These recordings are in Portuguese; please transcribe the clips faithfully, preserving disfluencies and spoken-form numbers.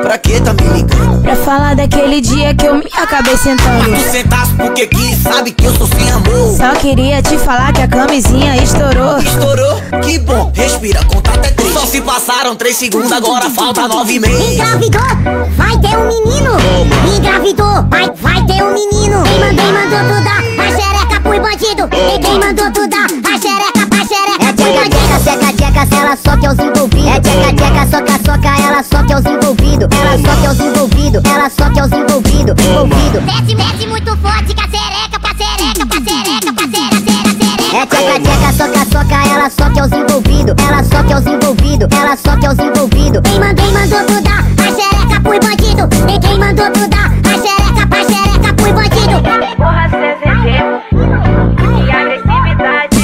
pra que tá me ligando? Pra falar daquele dia que eu me acabei sentando. Tu sentasse porque quis, sabe que eu sou sem amor. Só queria te falar que a camisinha estourou. Estourou? Que bom, respira, conta até três. Só se passaram três segundos, agora falta nove e meio. Engravidou, vai ter um menino. Engravidou, vai, vai ter um menino. Quem mandou, quem mandou tu dar a xereca pros bandido. E quem mandou tu dar a xereca pra xereca. É tcheca, tcheca, seca, tcheca, ela só que é os envolvidos. É tcheca, tcheca, soca, soca, ela só que é os envolvidos. Ela só que é os envolvidos, ela só que é os envolvidos. Envolvido. Desce, desce muito forte com a xereca, pra xereca, pra xereca, pra xereca, xereca. É tcheca, tcheca, soca, soca, ela só que é os envolvidos. Ela só que é os envolvidos, ela só que é os envolvidos. Quem mandou, quem mandou tu dar a xereca pros bandido. E quem mandou tu dar a xereca pra xereca pros bandido. Porra, C Z G, que agressividade.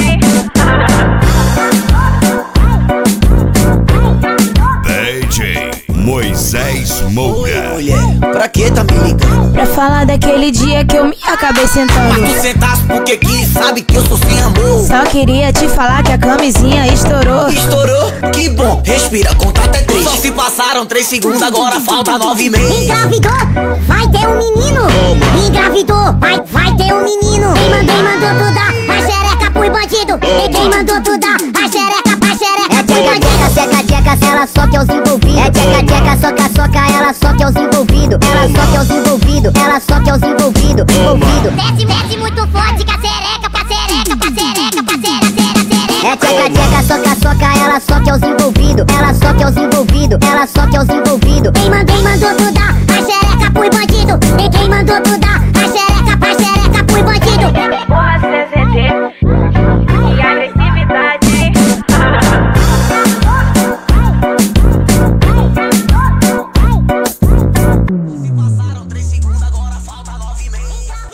D J Moisés Moura. Oi, mulher, pra que tá me ligando? Pra falar daquele dia que eu me acabei sentando. Tu sentasse porque quis, sabe que eu sou sem amor. Só queria te falar que a camisinha estourou. Estourou? Que bom, respira, conta até três. Só se passaram três segundos, agora falta nove e meio. Engravidou, vai ter um menino. Engravidou, vai, vai ter um menino. Quem mandou, quem mandou tu dar a xereca pros bandido. E quem mandou tu dar a xereca pra xereca. É tcheca, tcheca, seca, tcheca, ela só que é os envolvidos. É tcheca, tcheca, soca, soca, ela só que é os envolvidos. Ela só que é os envolvidos, ela só que é os envolvidos. Envolvido. Desce, desce muito forte com a xereca, pra xereca, pra xereca, pra xereca, xereca. É tcheca, tcheca, soca, soca, ela só que é os envolvidos. Ela só que é os envolvidos, ela só que é os envolvidos. Quem mandou, quem mandou tu